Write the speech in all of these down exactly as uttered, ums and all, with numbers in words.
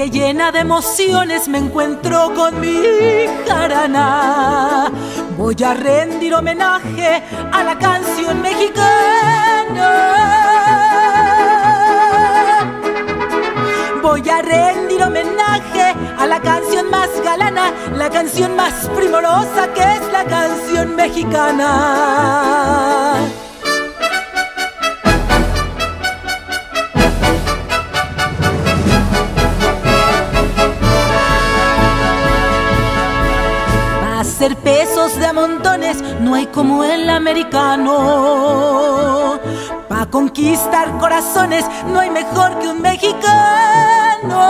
que llena de emociones me encuentro con mi jarana. Voy a rendir homenaje a la canción mexicana. Voy a rendir homenaje a la canción más galana, la canción más primorosa que es la canción mexicana. Hacer pesos de a montones no hay como el americano. Pa' conquistar corazones no hay mejor que un mexicano.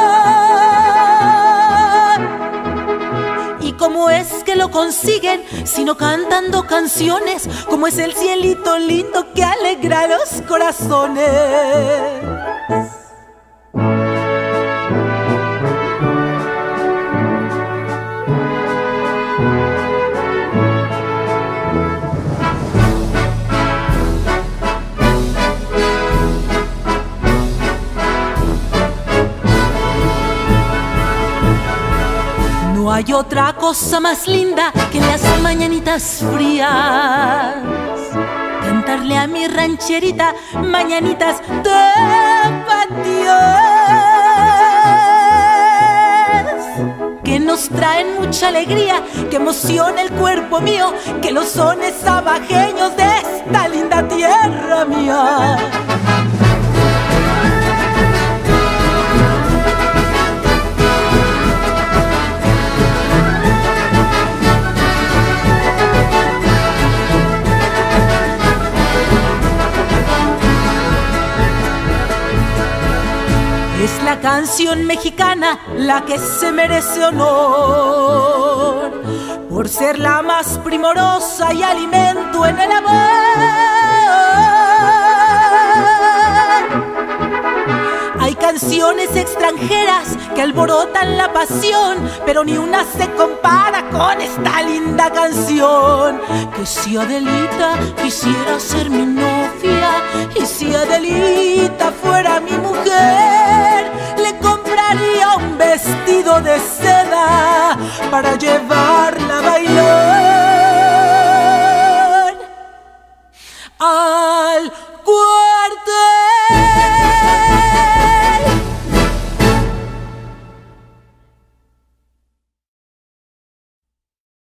¿Y cómo es que lo consiguen sino cantando canciones? Como es el cielito lindo que alegra los corazones. No hay otra cosa más linda que las mañanitas frías. Cantarle a mi rancherita mañanitas tapatías, que nos traen mucha alegría, que emociona el cuerpo mío, que los sones abajeños de esta linda tierra mía. Es la canción mexicana la que se merece honor, por ser la más primorosa y alimento en el amor. Hay canciones extranjeras que alborotan la pasión, pero ni una se compara con esta linda canción. Que si Adelita quisiera ser mi novia, y si Adelita fuera mi mujer, le compraría un vestido de seda para llevarla a bailar